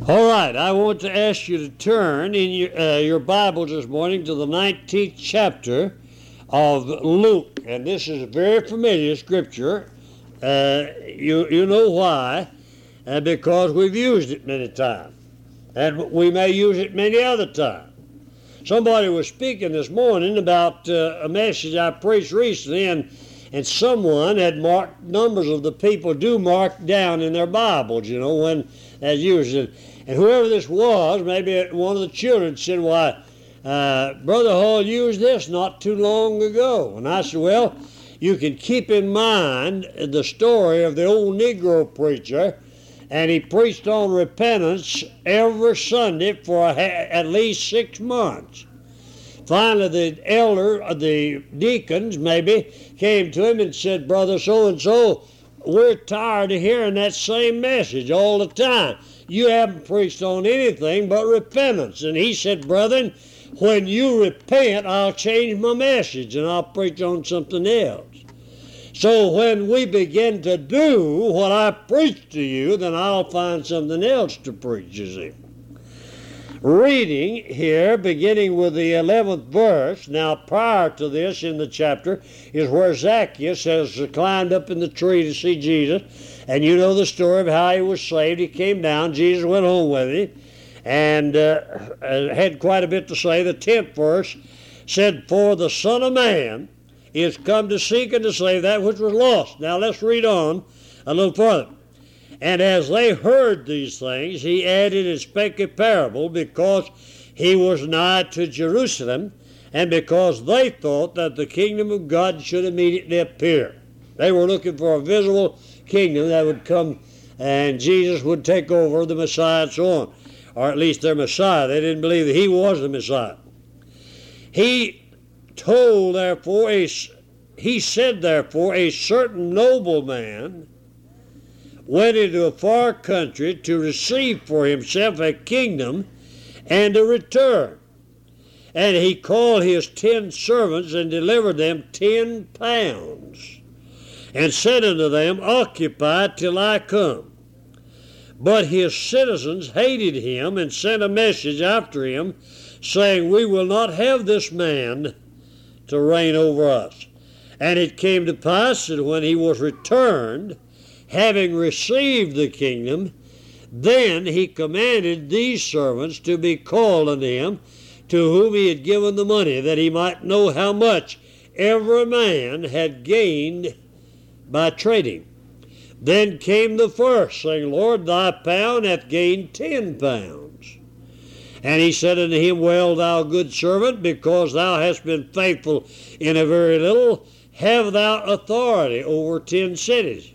All right, I want to ask you to turn in your Bibles this morning to the 19th chapter of Luke. And this is a very familiar scripture. You know why? Because we've used it many times. And we may use it many other times. Somebody was speaking this morning about a message I preached recently, and someone had marked numbers of the people do mark down in their Bibles, when that's used. And whoever this was, maybe one of the children said, why, Brother Hall used this not too long ago. And I said, well, you can keep in mind the story of the old Negro preacher, and he preached on repentance every Sunday for at least 6 months. Finally, the deacons maybe, came to him and said, Brother so-and-so, we're tired of hearing that same message all the time. You haven't preached on anything but repentance. And he said, brethren, when you repent, I'll change my message and I'll preach on something else. So when we begin to do what I preach to you, then I'll find something else to preach, you see. Reading here, beginning with the 11th verse, now prior to this in the chapter is where Zacchaeus has climbed up in the tree to see Jesus. And you know the story of how he was saved. He came down, Jesus went home with him, and had quite a bit to say. The 10th verse said, For the Son of Man is come to seek and to save that which was lost. Now let's read on a little further. And as they heard these things, he added and spake a parable, because he was nigh to Jerusalem, and because they thought that the kingdom of God should immediately appear. They were looking for a visible kingdom that would come, and Jesus would take over the Messiah and so on, or at least their Messiah. They didn't believe that he was the Messiah. He said therefore, a certain nobleman went into a far country to receive for himself a kingdom and to return. And he called his 10 servants and delivered them 10 pounds, and said unto them, Occupy till I come. But his citizens hated him and sent a message after him, saying, We will not have this man to reign over us. And it came to pass that when he was returned, having received the kingdom, then he commanded these servants to be called unto him, to whom he had given the money, that he might know how much every man had gained by trading. Then came the first, saying, Lord, thy pound hath gained 10 pounds. And he said unto him, Well, thou good servant, because thou hast been faithful in a very little, have thou authority over 10 cities.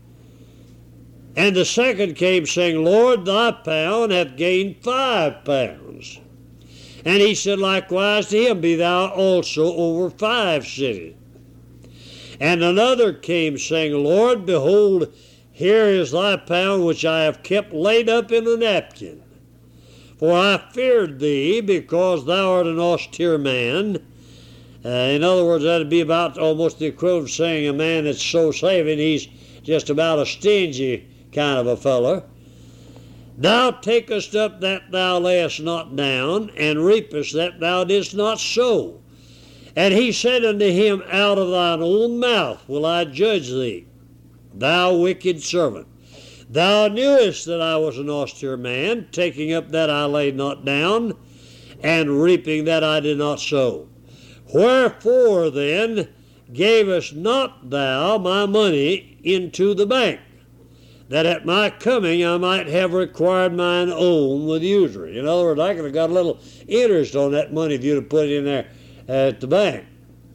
And the second came, saying, Lord, thy pound hath gained 5 pounds. And he said likewise to him, Be thou also over 5 cities. And another came, saying, Lord, behold, here is thy pound which I have kept laid up in a napkin. For I feared thee, because thou art an austere man. In other words, that would be about almost the equivalent of saying a man that's so saving, he's just about a stingy kind of a feller. Thou takest up that thou layest not down, and reapest that thou didst not sow. And he said unto him, Out of thine own mouth will I judge thee, thou wicked servant. Thou knewest that I was an austere man, taking up that I laid not down, and reaping that I did not sow. Wherefore then gavest not thou my money into the bank, that at my coming I might have required mine own with usury? In other words, I could have got a little interest on that money if you'd have put it in there at the bank.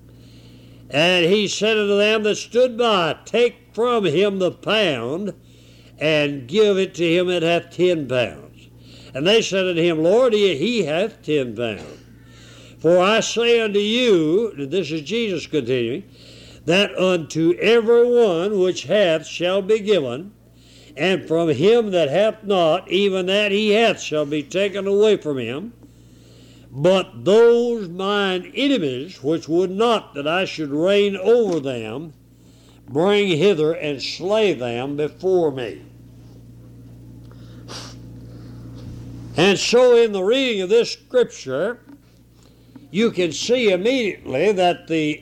And he said unto them that stood by, Take from him the pound, and give it to him that hath 10 pounds. And they said unto him, Lord, he hath 10 pounds. For I say unto you, and this is Jesus continuing, that unto every one which hath shall be given, and from him that hath not, even that he hath shall be taken away from him. But those mine enemies, which would not that I should reign over them, bring hither and slay them before me. And so in the reading of this scripture, you can see immediately that the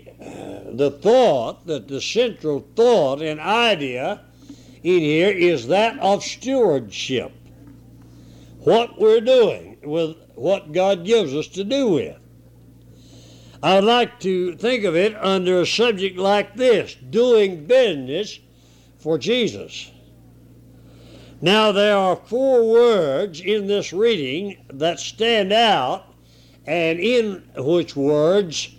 central thought and idea in here is that of stewardship. What we're doing with what God gives us to do with. I would like to think of it under a subject like this, doing business for Jesus. Now there are 4 words in this reading that stand out, and in which words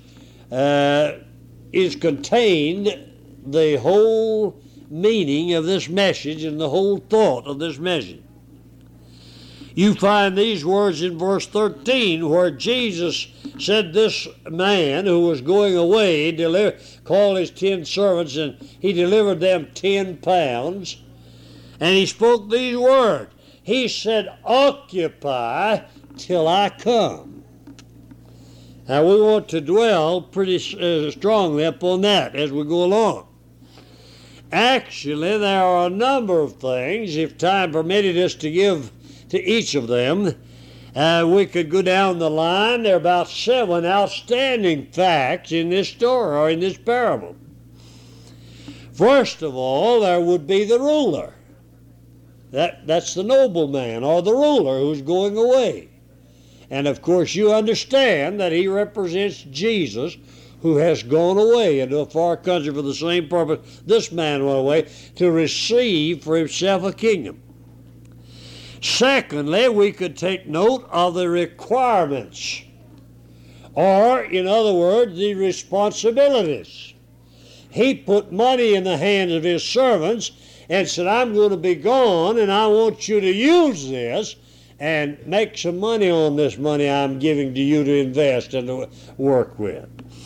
is contained the whole meaning of this message and the whole thought of this message. You find these words in verse 13 where Jesus said this man who was going away called his 10 servants, and he delivered them 10 pounds, and he spoke these words. He said, "Occupy till I come." Now we want to dwell pretty strongly upon that as we go along. Actually, there are a number of things, if time permitted us to give to each of them. We could go down the line. There are about 7 outstanding facts in this story, or in this parable. First of all, there would be the ruler. That's the nobleman, or the ruler who's going away. And of course you understand that he represents Jesus, who has gone away into a far country for the same purpose this man went away, to receive for himself a kingdom. Secondly, we could take note of the requirements, or, in other words, the responsibilities. He put money in the hands of his servants and said, "I'm going to be gone, and I want you to use this and make some money on this money I'm giving to you to invest and to work with."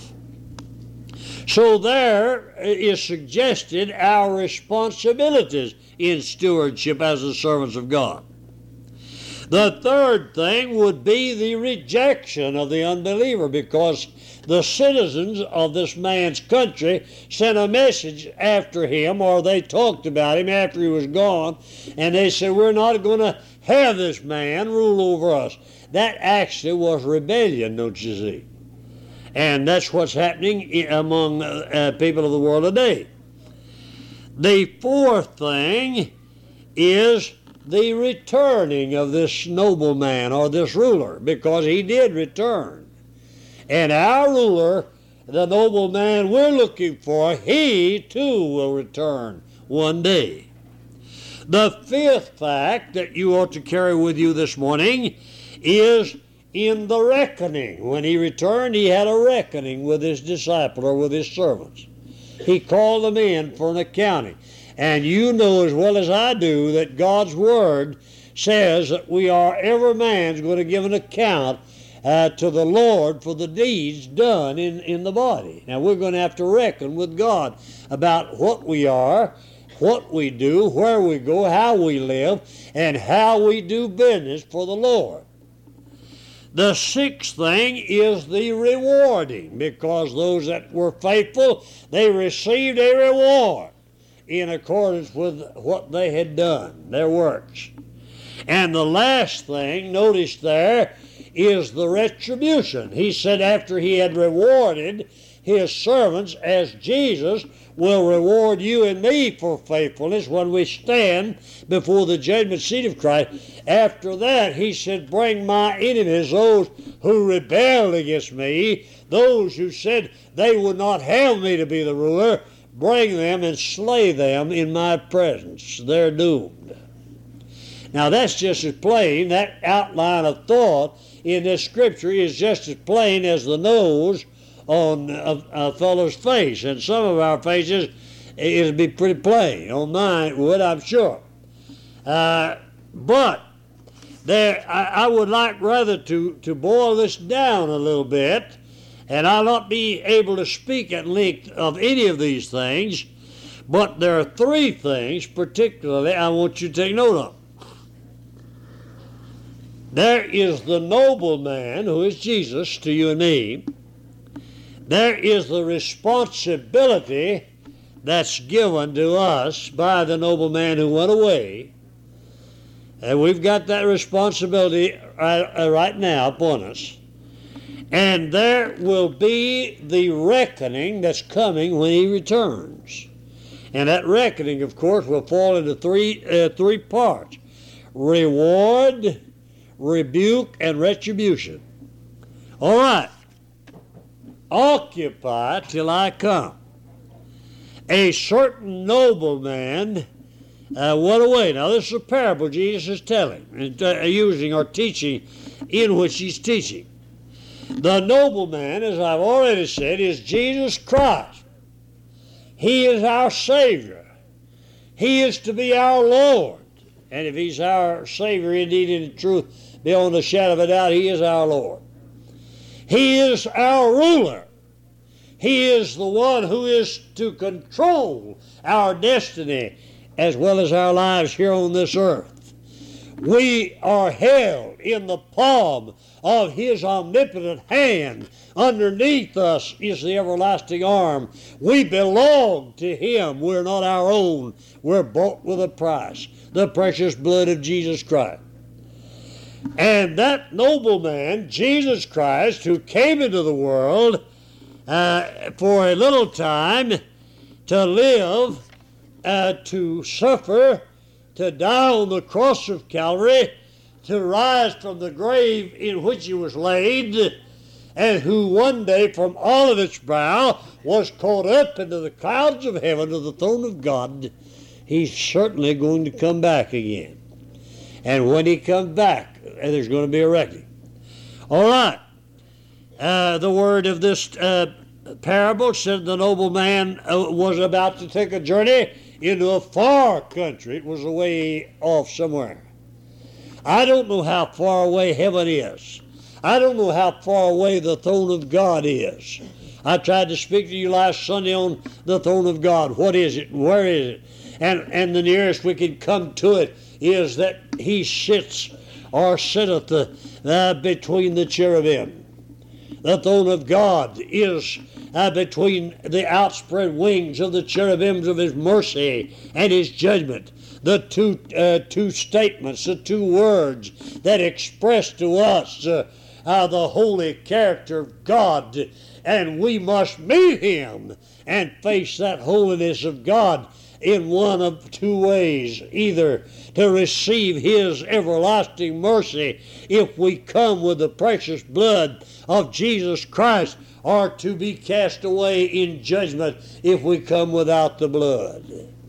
So there is suggested our responsibilities in stewardship as the servants of God. The third thing would be the rejection of the unbeliever, because the citizens of this man's country sent a message after him, or they talked about him after he was gone, and they said, "We're not going to have this man rule over us." That actually was rebellion, don't you see? And that's what's happening among people of the world today. The fourth thing is the returning of this nobleman or this ruler, because he did return. And our ruler, the nobleman we're looking for, he too will return one day. The fifth fact that you ought to carry with you this morning is in the reckoning. When he returned, he had a reckoning with his disciple or with his servants. He called them in for an accounting. And you know as well as I do that God's Word says that every man's going to give an account to the Lord for the deeds done in the body. Now we're going to have to reckon with God about what we are, what we do, where we go, how we live, and how we do business for the Lord. The sixth thing is the rewarding, because those that were faithful, they received a reward in accordance with what they had done, their works. And the last thing, notice there, is the retribution. He said after he had rewarded his servants, as Jesus will reward you and me for faithfulness when we stand before the judgment seat of Christ. After that, he said, "Bring my enemies, those who rebelled against me, those who said they would not have me to be the ruler, bring them and slay them in my presence. They're doomed." Now that's just as plain, that outline of thought in this scripture is just as plain as the nose on a fellow's face. And some of our faces, it'll be pretty plain. On mine it would, I'm sure. But I would like rather to boil this down a little bit, and I'll not be able to speak at length of any of these things, but there are 3 things particularly I want you to take note of. There is the nobleman, who is Jesus to you and me. There is the responsibility that's given to us by the nobleman who went away. And we've got that responsibility right now upon us. And there will be the reckoning that's coming when he returns. And that reckoning, of course, will fall into three parts: reward, rebuke, and retribution. All right. Occupy till I come. A certain nobleman went away. Now, this is a parable Jesus is telling, using or teaching in which he's teaching. The nobleman, as I've already said, is Jesus Christ. He is our Savior. He is to be our Lord. And if he's our Savior, indeed, in truth, beyond a shadow of a doubt, he is our Lord. He is our ruler. He is the one who is to control our destiny as well as our lives here on this earth. We are held in the palm of his omnipotent hand. Underneath us is the everlasting arm. We belong to him. We're not our own. We're bought with a price, the precious blood of Jesus Christ. And that nobleman, Jesus Christ, who came into the world for a little time to live, to suffer, to die on the cross of Calvary, to rise from the grave in which he was laid, and who one day from Olivet's brow was caught up into the clouds of heaven to the throne of God. He's certainly going to come back again. And when he comes back, there's going to be a reckoning. All right. The word of this parable said the nobleman was about to take a journey into a far country. It was away off somewhere. I don't know how far away heaven is. I don't know how far away the throne of God is. I tried to speak to you last Sunday on the throne of God. What is it? Where is it? And the nearest we can come to it is that he sits or sitteth between the cherubim. The throne of God is between the outspread wings of the cherubims of his mercy and his judgment. The two statements, the two words that express to us the holy character of God. And we must meet him and face that holiness of God in one of two ways: either to receive his everlasting mercy if we come with the precious blood of Jesus Christ, or to be cast away in judgment if we come without the blood.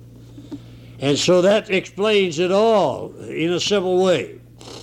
And so that explains it all in a simple way.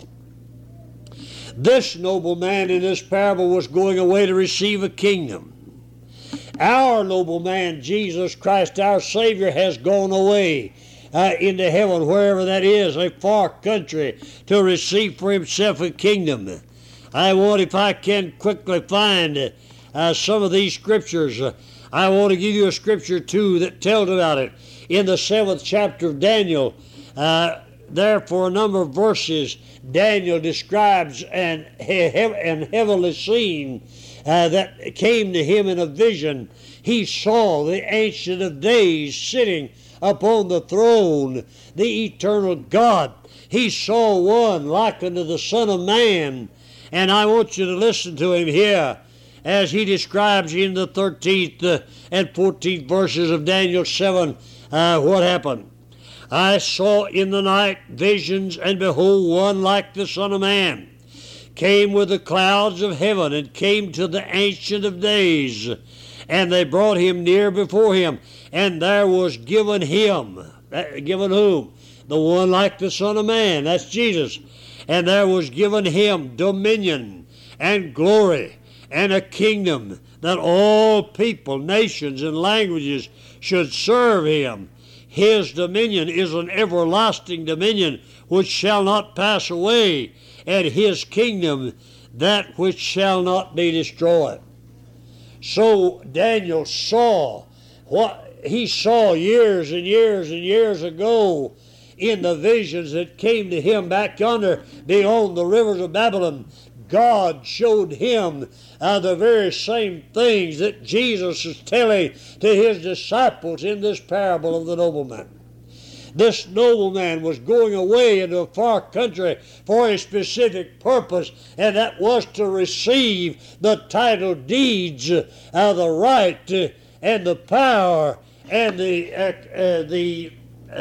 This nobleman in this parable was going away to receive a kingdom. Our nobleman, Jesus Christ, our Savior, has gone away into heaven, wherever that is, a far country, to receive for himself a kingdom. I want, if I can quickly find some of these scriptures, I want to give you a scripture too that tells about it. In the 7th chapter of Daniel, there for a number of verses, Daniel describes an heavenly scene that came to him in a vision. He saw the Ancient of Days sitting upon the throne, the eternal God. He saw one like unto the Son of Man. And I want you to listen to him here as he describes in the 13th and 14th verses of Daniel 7 what happened. I saw in the night visions, and behold, one like the Son of Man came with the clouds of heaven, and came to the Ancient of Days. And they brought him near before him, and there was given him, given whom? The one like the Son of Man, that's Jesus. And there was given him dominion and glory and a kingdom, that all people, nations, and languages should serve him. His dominion is an everlasting dominion which shall not pass away, and his kingdom that which shall not be destroyed. So Daniel saw what he saw years and years and years ago in the visions that came to him back yonder beyond the rivers of Babylon. God showed him the very same things that Jesus is telling to his disciples in this parable of the nobleman. This nobleman was going away into a far country for a specific purpose, and that was to receive the title deeds, the right and the power and the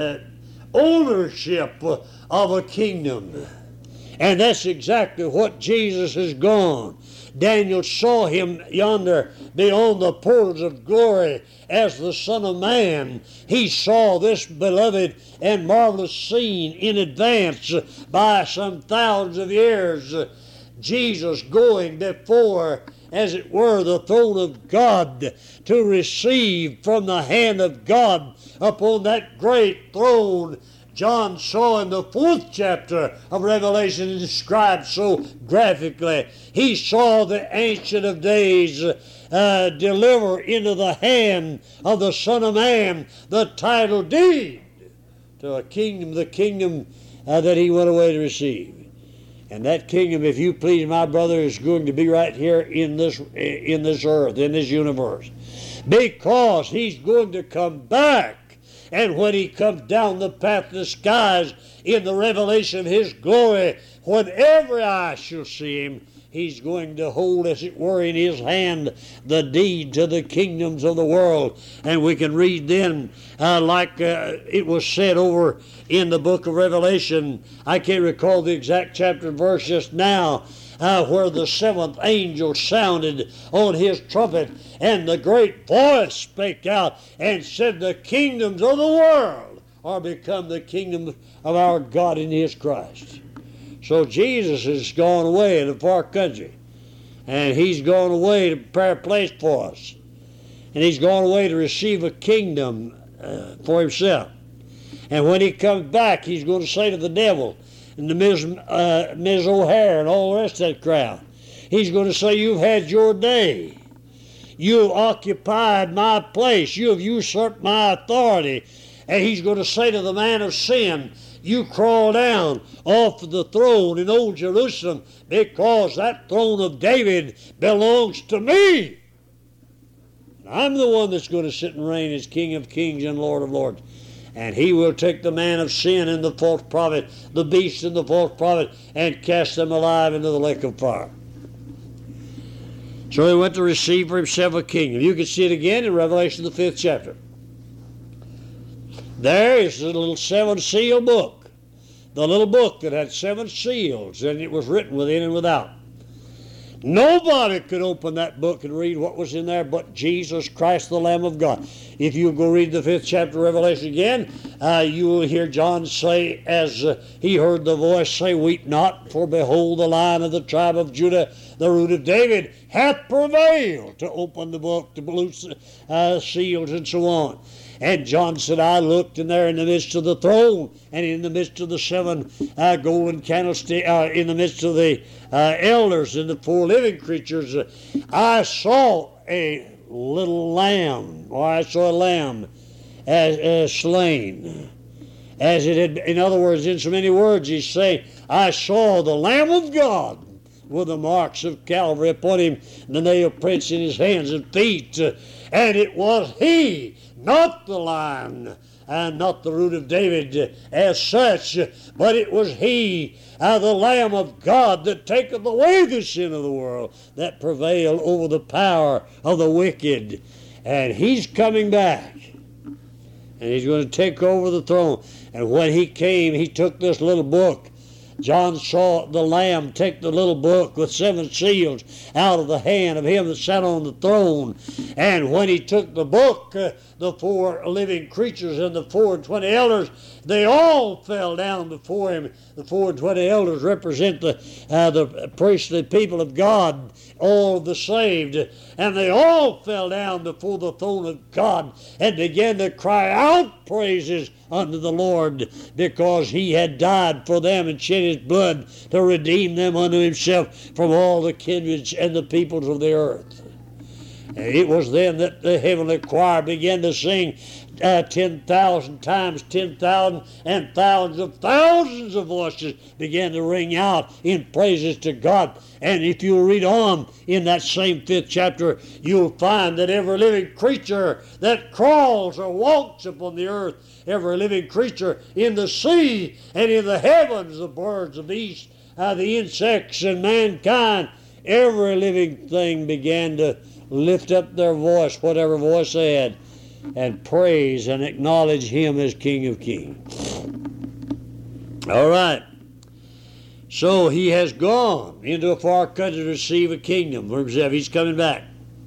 ownership of a kingdom. And that's exactly what Jesus has gone. Daniel saw him yonder beyond the portals of glory as the Son of Man. He saw this beloved and marvelous scene in advance by some thousands of years. Jesus going before, as it were, the throne of God to receive from the hand of God upon that great throne. John saw in the 4th chapter of Revelation described so graphically. He saw the Ancient of Days deliver into the hand of the Son of Man the title deed to a kingdom, the kingdom that he went away to receive. And that kingdom, if you please, my brother, is going to be right here in this earth, in this universe. Because he's going to come back. And when he comes down the path of the skies in the revelation of his glory, when every eye shall see him, he's going to hold, as it were, in his hand the deed to the kingdoms of the world. And we can read then, like it was said over in the book of Revelation, I can't recall the exact chapter and verse just now, where the 7th angel sounded on his trumpet, and the great voice spake out and said, the kingdoms of the world are become the kingdom of our God in his Christ. So Jesus has gone away in a far country, and he's gone away to prepare a place for us, and he's gone away to receive a kingdom for himself. And when he comes back, he's going to say to the devil and the Ms. O'Hare and all the rest of that crowd, he's going to say, you've had your day. You have occupied my place. You have usurped my authority. And he's going to say to the man of sin, you crawl down off of the throne in old Jerusalem, because that throne of David belongs to me. I'm the one that's going to sit and reign as King of Kings and Lord of Lords. And he will take the man of sin and the false prophet, the beast and the false prophet, and cast them alive into the lake of fire. So he went to receive for himself a kingdom. You can see it again in Revelation, the 5th chapter. There is the little 7-seal book. The little book that had 7 seals, and it was written within and without. Nobody could open that book and read what was in there but Jesus Christ, the Lamb of God. If you go read the 5th chapter of Revelation again, you will hear John say, as he heard the voice say, weep not, for behold, the Lion of the tribe of Judah, the root of David, hath prevailed to open the book, to loose seals, and so on. And John said, I looked, and there in the midst of the throne, and in the midst of the 7 golden candlesticks, in the midst of the elders and the 4 living creatures, I saw a little lamb, or I saw a lamb as slain. As it had, in other words, in so many words, he's saying, I saw the Lamb of God with the marks of Calvary upon him, and the nail prints in his hands and feet. And it was he, not the Lion, and not the root of David as such, but it was he, the Lamb of God, that taketh away the sin of the world, that prevailed over the power of the wicked. And he's coming back, and he's going to take over the throne. And when he came, he took this little book. John saw the Lamb take the little book with 7 seals out of the hand of him that sat on the throne. And when he took the book, the 4 living creatures and the 24 elders, they all fell down before him. The 24 elders represent the priestly people of God, all the saved. And they all fell down before the throne of God and began to cry out praises unto the Lord, because he had died for them and shed his blood to redeem them unto himself from all the kindreds and the peoples of the earth. And it was then that the heavenly choir began to sing, 10,000 times 10,000, and thousands of voices began to ring out in praises to God. And if you read on in that same 5th chapter, you'll find that every living creature that crawls or walks upon the earth, every living creature in the sea and in the heavens, the birds, the beasts, the insects, and mankind, every living thing began to lift up their voice, whatever voice they had, and praise and acknowledge Him as King of Kings. All right. So He has gone into a far country to receive a kingdom. Verse 7, He's coming back.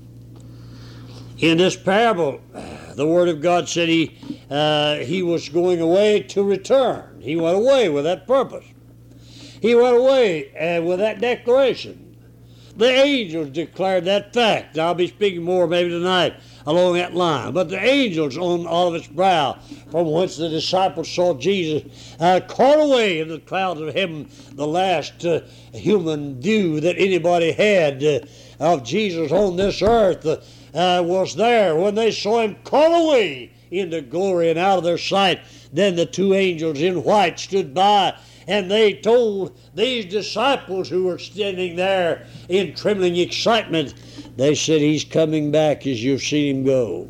In this parable, the Word of God said He was going away to return. He went away with that purpose. He went away with that declaration. The angels declared that fact. I'll be speaking more maybe tonight along that line. But the angels on Olivet's brow, from whence the disciples saw Jesus caught away in the clouds of heaven, the last human view that anybody had of Jesus on this earth was there. When they saw Him caught away into glory and out of their sight, then the two angels in white stood by, and they told these disciples who were standing there in trembling excitement, they said, He's coming back as you've seen Him go.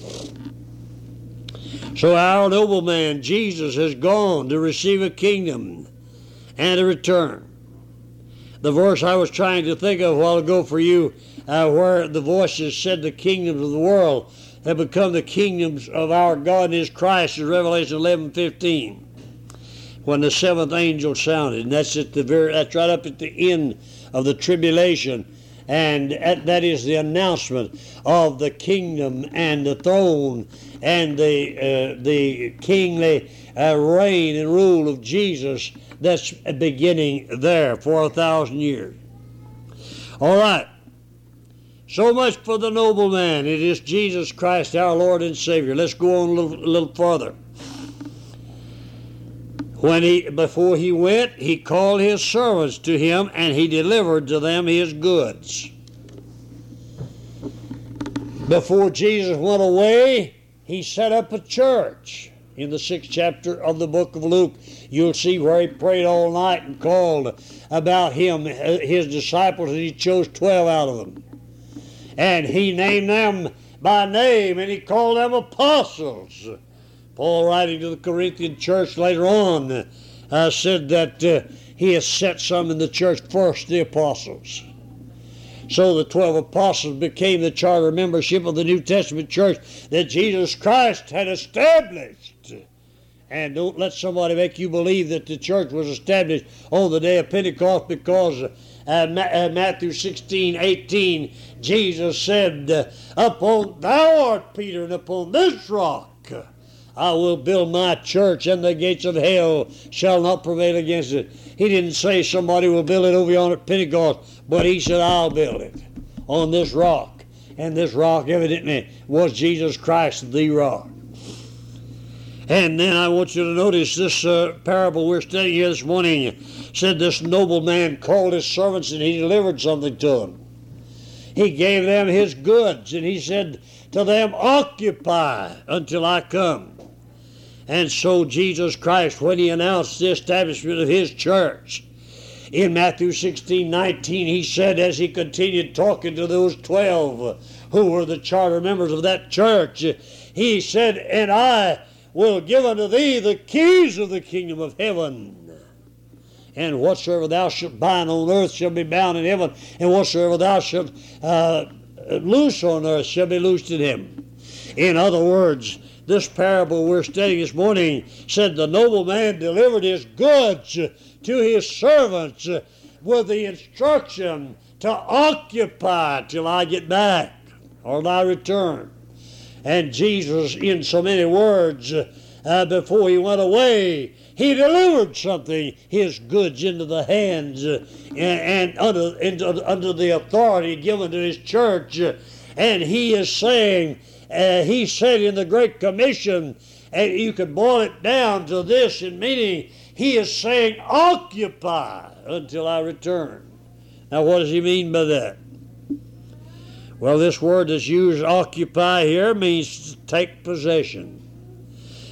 So our nobleman, Jesus, has gone to receive a kingdom and a return. The verse I was trying to think of a while ago for you, where the voices said the kingdoms of the world have become the kingdoms of our God and His Christ, is Revelation 11:15. When the 7th angel sounded, and that's right up at the end of the tribulation, and that is the announcement of the kingdom and the throne and the kingly reign and rule of Jesus that's beginning there for 1,000 years. All right. So much for the nobleman. It is Jesus Christ, our Lord and Savior. Let's go on a little further. Before he went, he called his servants to him, and he delivered to them his goods. Before Jesus went away, he set up a church. In the 6th chapter of the book of Luke, you'll see where he prayed all night and called about his disciples, and he chose 12 out of them. And he named them by name, and he called them apostles. Paul, writing to the Corinthian church later on, said that he has set some in the church, first the apostles. So the 12 apostles became the charter membership of the New Testament church that Jesus Christ had established. And don't let somebody make you believe that the church was established on the day of Pentecost, because Matthew 16:18, Jesus said, Thou art Peter, and upon this rock I will build my church, and the gates of hell shall not prevail against it. He didn't say somebody will build it over yonder at Pentecost, but he said, I'll build it on this rock. And this rock evidently was Jesus Christ, the rock. And then I want you to notice this parable we're studying here this morning. Said this nobleman called his servants, and he delivered something to them. He gave them his goods, and he said to them, Occupy until I come. And so Jesus Christ, when he announced the establishment of his church, in Matthew 16:19, he said, as he continued talking to those 12 who were the charter members of that church, he said, And I will give unto thee the keys of the kingdom of heaven. And whatsoever thou shalt bind on earth shall be bound in heaven, and whatsoever thou shalt loose on earth shall be loosed in heaven. In other words, this parable we're studying this morning said the nobleman delivered his goods to his servants with the instruction to occupy till I get back or I return. And Jesus, in so many words, before he went away, he delivered something, his goods, into the hands and under the authority given to his church. And he is saying, he said in the Great Commission, and you could boil it down to this in meaning, he is saying, Occupy until I return. Now, what does he mean by that? Well, this word that's used, occupy, here means take possession.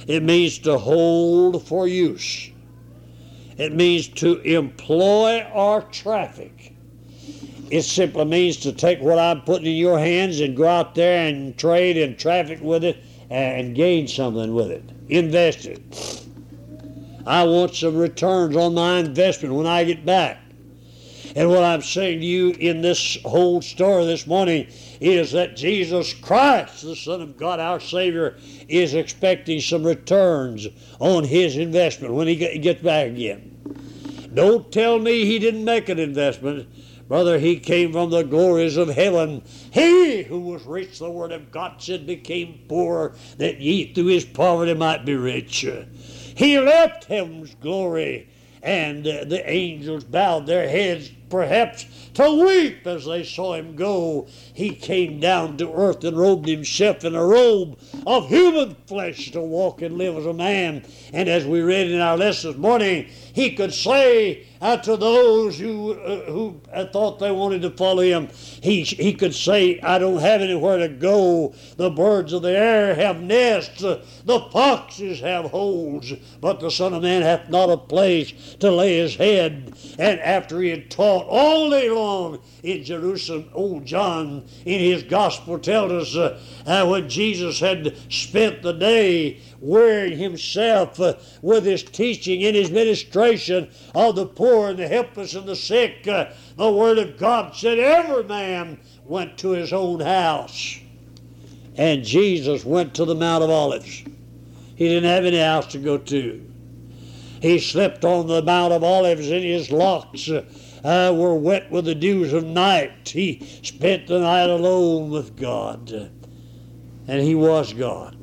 It means to hold for use. It means to employ or traffic. It simply means to take what I'm putting in your hands and go out there and trade and traffic with it and gain something with it. Invest it. I want some returns on my investment when I get back. And what I'm saying to you in this whole story this morning is that Jesus Christ, the Son of God, our Savior, is expecting some returns on his investment when he gets back again. Don't tell me he didn't make an investment. Brother, he came from the glories of heaven. He who was rich, the word of God said, became poor, that ye through his poverty might be rich. He left heaven's glory, and the angels bowed their heads perhaps to weep as they saw him go. He came down to earth and robed himself in a robe of human flesh to walk and live as a man. And as we read in our lesson this morning, he could say to those who thought they wanted to follow him, he could say, I don't have anywhere to go. The birds of the air have nests, the foxes have holes, but the Son of Man hath not a place to lay his head. And after he had taught all day long in Jerusalem, old John in his gospel tells us when Jesus had spent the day wearing himself with his teaching and his ministration of the poor and the helpless and the sick, the Word of God said every man went to his own house. And Jesus went to the Mount of Olives. He didn't have any house to go to. He slept on the Mount of Olives, and his locks were wet with the dews of night. He spent the night alone with God, and he was God.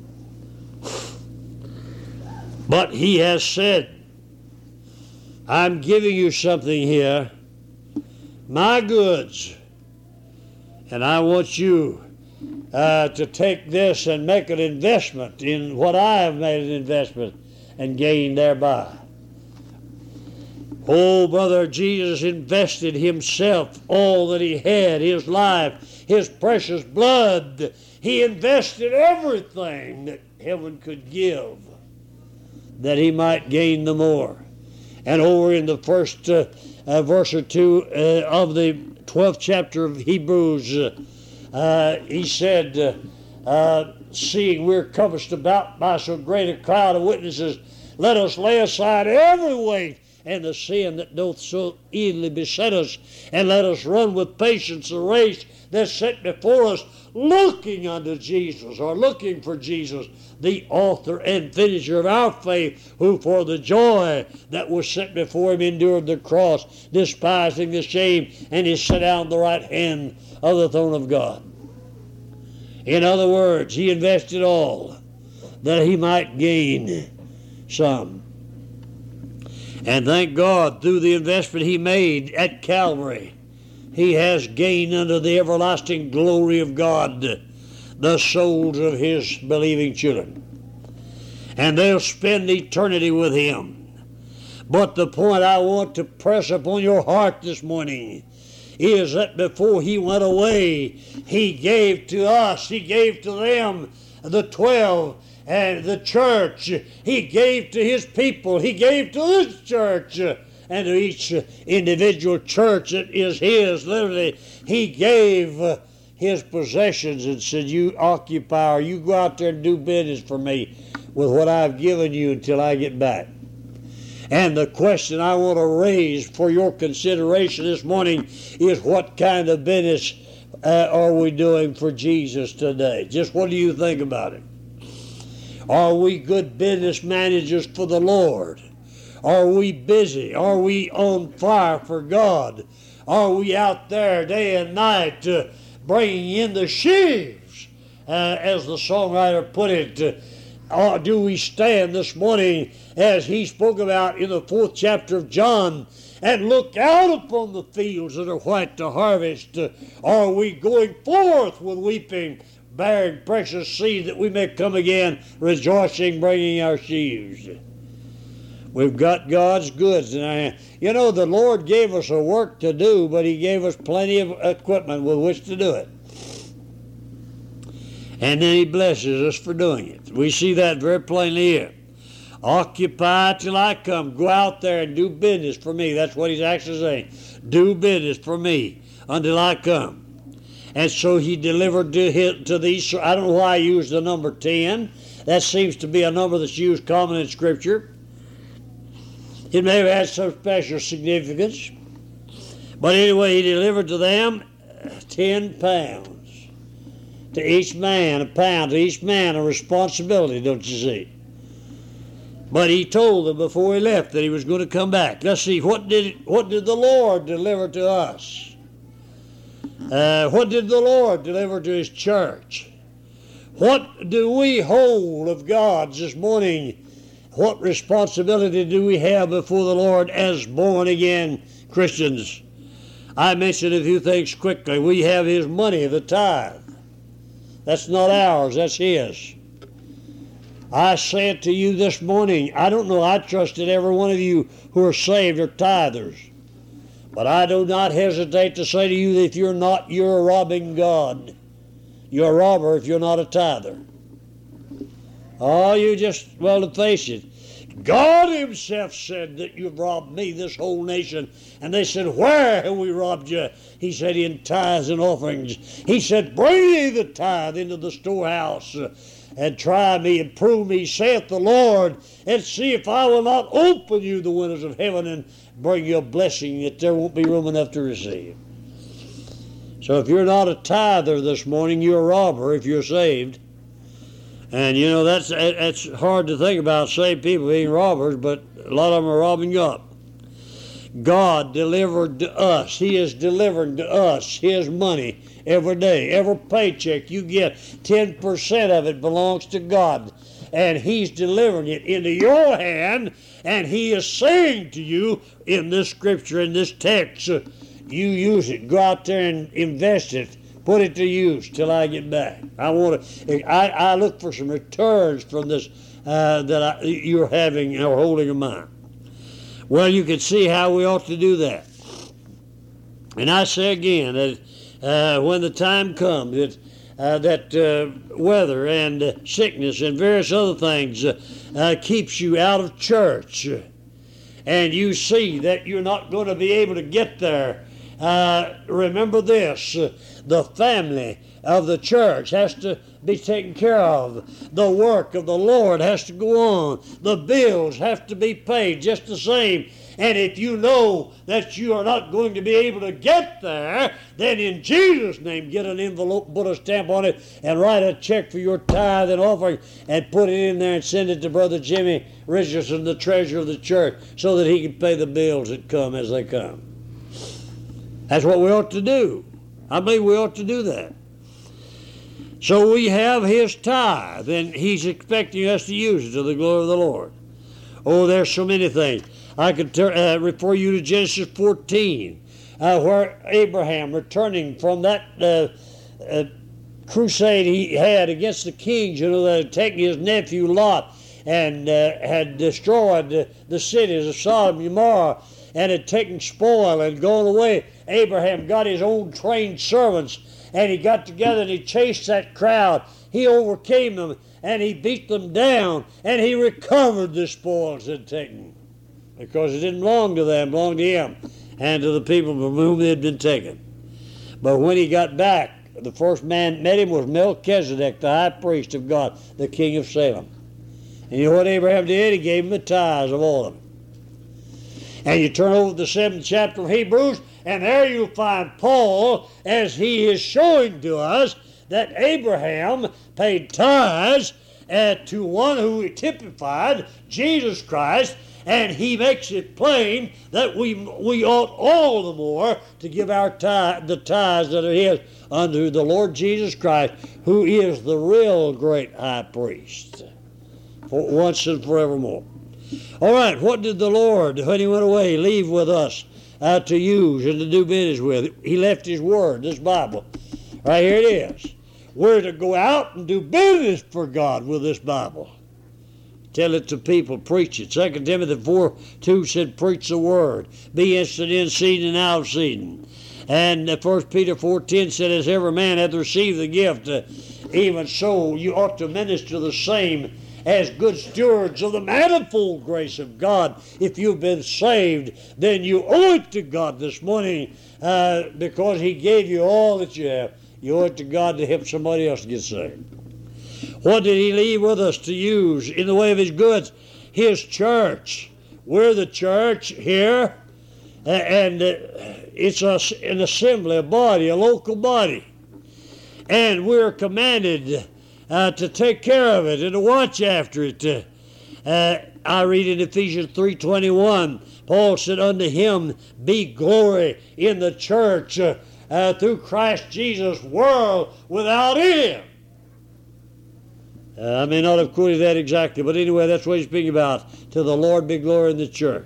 But he has said, I'm giving you something here, my goods, and I want you to take this and make an investment in what I have made an investment and gain thereby. Oh, brother, Jesus invested himself, all that he had, his life, his precious blood. He invested everything that heaven could give, that he might gain the more. And over in the first verse or two of the 12th chapter of Hebrews, he said, seeing we're compassed about by so great a cloud of witnesses, let us lay aside every weight and the sin that doth so easily beset us, and let us run with patience the race that's set before us, looking unto Jesus, or looking for Jesus, the author and finisher of our faith, who for the joy that was set before him endured the cross, despising the shame, and is set down at the right hand of the throne of God. In other words, he invested all that he might gain some. And thank God, through the investment he made at Calvary, he has gained unto the everlasting glory of God the souls of his believing children. And they'll spend eternity with him. But the point I want to press upon your heart this morning is that before he went away, he gave to us, he gave to them, the 12, and the church. He gave to his people. He gave to this church, and to each individual church that is his. Literally, he gave his possessions and said, you occupy, or you go out there and do business for me with what I've given you until I get back. And the question I want to raise for your consideration this morning is, what kind of business are we doing for Jesus today? Just what do you think about it? Are we good business managers for the Lord? Are we busy? Are we on fire for God? Are we out there day and night bringing in the sheaves, as the songwriter put it? Or do we stand this morning, as he spoke about in the 4th chapter of John, and look out upon the fields that are white to harvest? Are we going forth with weeping, bearing precious seed, that we may come again rejoicing, bringing our sheaves? We've got God's goods. And the Lord gave us a work to do, but he gave us plenty of equipment with which to do it. And then he blesses us for doing it. We see that very plainly here. Occupy till I come. Go out there and do business for me. That's what he's actually saying. Do business for me until I come. And so he delivered to these. I don't know why I used the number 10. That seems to be a number that's used common in Scripture. It may have had some special significance. But anyway, he delivered to them 10 pounds. To each man a pound, to each man a responsibility, don't you see? But he told them before he left that he was going to come back. Let's see, what did the Lord deliver to us? What did the Lord deliver to his church? What do we hold of God's this morning? What responsibility do we have before the Lord as born-again Christians? I mentioned a few things quickly. We have his money, the tithe. That's not ours, that's his. I say it to you this morning. I don't know, I trust that every one of you who are saved are tithers. But I do not hesitate to say to you that if you're not, you're robbing God. You're a robber if you're not a tither. Oh, you just, well, to face it, God himself said that you've robbed me, this whole nation. And they said, where have we robbed you? He said, in tithes and offerings. He said, bring ye the tithe into the storehouse and try me and prove me, saith the Lord, and see if I will not open you the windows of heaven and bring you a blessing that there won't be room enough to receive. So if you're not a tither this morning, you're a robber if you're saved. And you know, that's hard to think about, saved people being robbers, but a lot of them are robbing God. God delivered to us. He is delivering to us his money every day. Every paycheck you get, 10% of it belongs to God. And he's delivering it into your hand, and he is saying to you in this scripture, in this text, you use it. Go out there and invest it. Put it to use till I get back. I look for some returns from this you're having or holding of mine. Well, you can see how we ought to do that. And I say again that when the time comes that weather and sickness and various other things keeps you out of church, and you see that you're not going to be able to get there, remember this, the family of the church has to be taken care of. The work of the Lord has to go on. The bills have to be paid just the same. And if you know that you are not going to be able to get there, then in Jesus' name get an envelope, put a stamp on it, and write a check for your tithe and offering, and put it in there and send it to Brother Jimmy Richardson, the treasurer of the church, so that he can pay the bills that come as they come. That's what we ought to do. I believe we ought to do that. So we have his tithe, and he's expecting us to use it to the glory of the Lord. Oh, there's so many things. I could refer you to Genesis 14, where Abraham, returning from that crusade he had against the kings, that had taken his nephew Lot and had destroyed the cities of Sodom and Gomorrah, and had taken spoil and gone away. Abraham got his own trained servants, and he got together and he chased that crowd. He overcame them, and he beat them down, and he recovered the spoils that had taken, because it didn't belong to them, it belonged to him and to the people from whom they had been taken. But when he got back, the first man met him was Melchizedek, the high priest of God, the king of Salem. And you know what Abraham did? He gave him the tithes of all of them. And you turn over to the 7th chapter of Hebrews, and there you'll find Paul, as he is showing to us that Abraham paid tithes to one who typified Jesus Christ, and he makes it plain that we ought all the more to give our the tithes that are his unto the Lord Jesus Christ, who is the real great high priest, for once and forevermore. All right, what did the Lord, when he went away, leave with us to use and to do business with? He left his word, this Bible. Right here it is. We're to go out and do business for God with this Bible. Tell it to people, preach it. 2 Timothy 4:2 said, preach the word. Be instant in season and out of season. And 1 Peter 4:10 said, as every man hath received the gift, even so you ought to minister the same as good stewards of the manifold grace of God. If you've been saved, then you owe it to God this morning because He gave you all that you have. You owe it to God to help somebody else get saved. What did He leave with us to use in the way of His goods? His church. We're the church here, and it's an assembly, a body, a local body. And we're commanded to take care of it and to watch after it. I read in Ephesians 3:21, Paul said, unto Him be glory in the church through Christ Jesus, world without end. I may not have quoted that exactly, but anyway, that's what he's speaking about. To the Lord be glory in the church.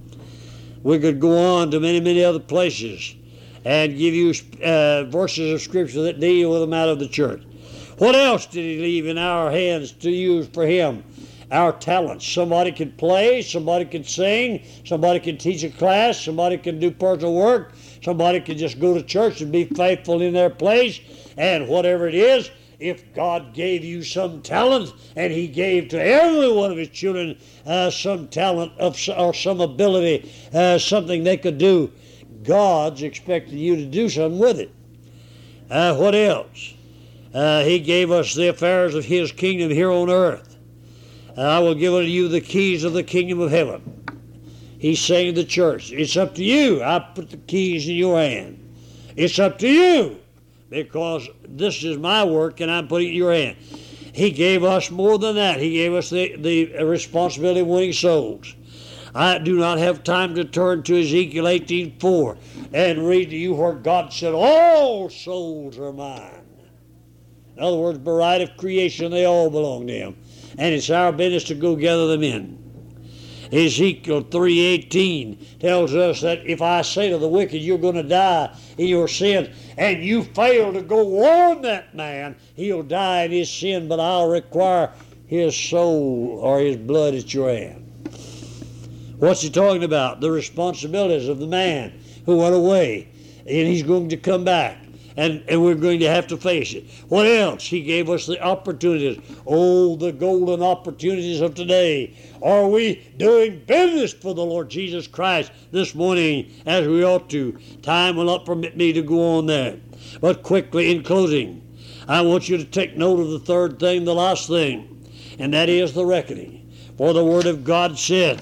We could go on to many, many other places and give you verses of Scripture that deal with the matter of the church. What else did He leave in our hands to use for Him? Our talents. Somebody can play, somebody can sing, somebody can teach a class, somebody can do personal work, somebody can just go to church and be faithful in their place, and whatever it is, if God gave you some talent, and He gave to every one of His children some talent or some ability, something they could do, God's expecting you to do something with it. What else? He gave us the affairs of His kingdom here on earth. I will give unto you the keys of the kingdom of heaven. He's saying to the church, it's up to you. I put the keys in your hand. It's up to you, because this is my work and I'm putting it in your hand. He gave us more than that. He gave us the responsibility of winning souls. I do not have time to turn to Ezekiel 18:4 and read to you where God said, all souls are mine. In other words, by right of creation, they all belong to Him. And it's our business to go gather them in. Ezekiel 3:18 tells us that if I say to the wicked, you're going to die in your sins, and you fail to go warn that man, he'll die in his sin, but I'll require his soul or his blood at your hand. What's he talking about? The responsibilities of the man who went away, and he's going to come back. And we're going to have to face it. What else? He gave us the opportunities. Oh, the golden opportunities of today. Are we doing business for the Lord Jesus Christ this morning as we ought to? Time will not permit me to go on there. But quickly, in closing, I want you to take note of the third thing, the last thing, and that is the reckoning. For the Word of God said,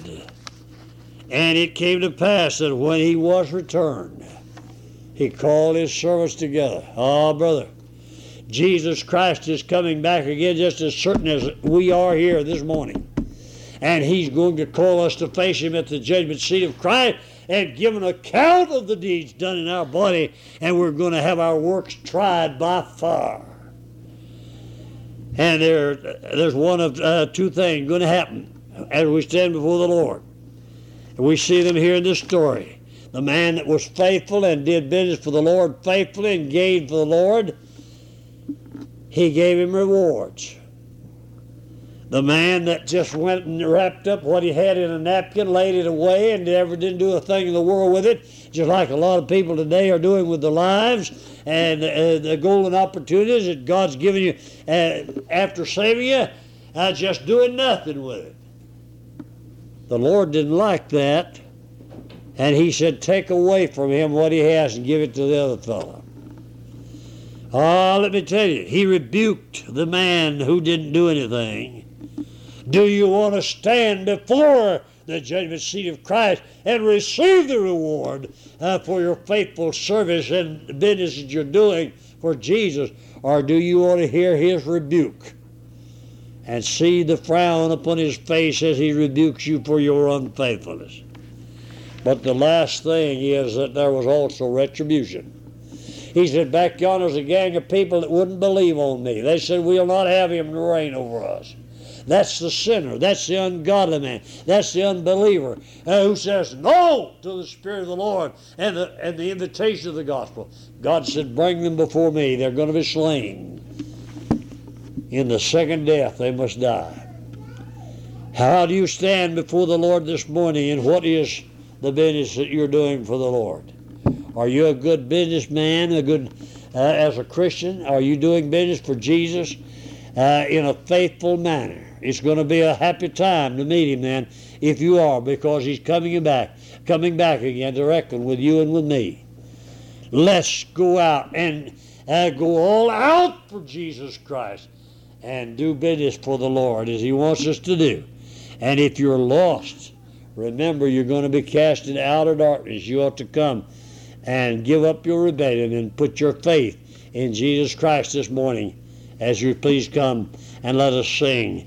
and it came to pass that when He was returned, He called His servants together. Oh, brother, Jesus Christ is coming back again just as certain as we are here this morning. And He's going to call us to face Him at the judgment seat of Christ and give an account of the deeds done in our body, and we're going to have our works tried by fire. And there's one of two things going to happen as we stand before the Lord. And we see them here in this story. The man that was faithful and did business for the Lord faithfully and gave for the Lord, He gave him rewards. The man that just went and wrapped up what he had in a napkin, laid it away, and never didn't do a thing in the world with it, just like a lot of people today are doing with their lives, and the golden opportunities that God's given you after saving you, just doing nothing with it. The Lord didn't like that. And He said, take away from him what he has and give it to the other fellow. Oh, let me tell you, He rebuked the man who didn't do anything. Do you want to stand before the judgment seat of Christ and receive the reward for your faithful service and business that you're doing for Jesus? Or do you want to hear His rebuke and see the frown upon His face as He rebukes you for your unfaithfulness? But the last thing is that there was also retribution. He said, back yonder's a gang of people that wouldn't believe on me. They said, we'll not have him to reign over us. That's the sinner. That's the ungodly man. That's the unbeliever who says no to the Spirit of the Lord and the invitation of the gospel. God said, bring them before me. They're going to be slain. In the second death, they must die. How do you stand before the Lord this morning, and what is the business that you're doing for the Lord? Are you a good businessman, a good as a Christian? Are you doing business for Jesus in a faithful manner? It's going to be a happy time to meet him then, if you are, because he's coming back again to reckon with you and with me. Let's go out and go all out for Jesus Christ and do business for the Lord as he wants us to do. And if you're lost, remember you're going to be casted out of darkness. You ought to come and give up your rebellion and put your faith in Jesus Christ this morning as you please come and let us sing